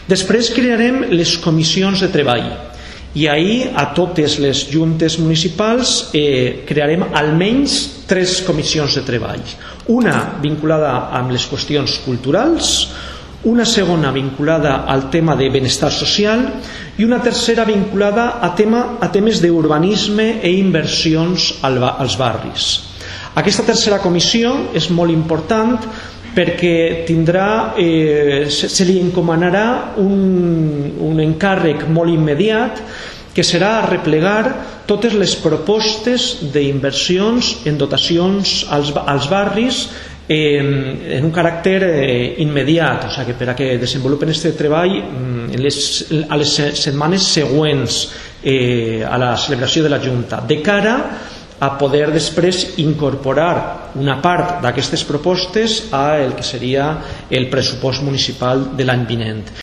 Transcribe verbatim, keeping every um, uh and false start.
Després crearem les comissions de treball i ahir a totes les juntes municipals eh, crearem almenys tres comissions de treball. Una vinculada amb les qüestions culturals, una segona vinculada al tema de benestar social i una tercera vinculada a, tema, a temes d'urbanisme i inversions als barris. Aquesta tercera comissió és molt important perquè tindrà, eh, se li encomanarà un, un encàrrec molt immediat que serà replegar totes les propostes d'inversions en dotacions als, als barris eh, en un caràcter eh, immediat, o sigui que per a que desenvolupen aquest treball en les, a les setmanes següents eh, a la celebració de la Junta, de cara a poder després incorporar una part d'aquestes propostes a el que seria el pressupost municipal de l'any vinent.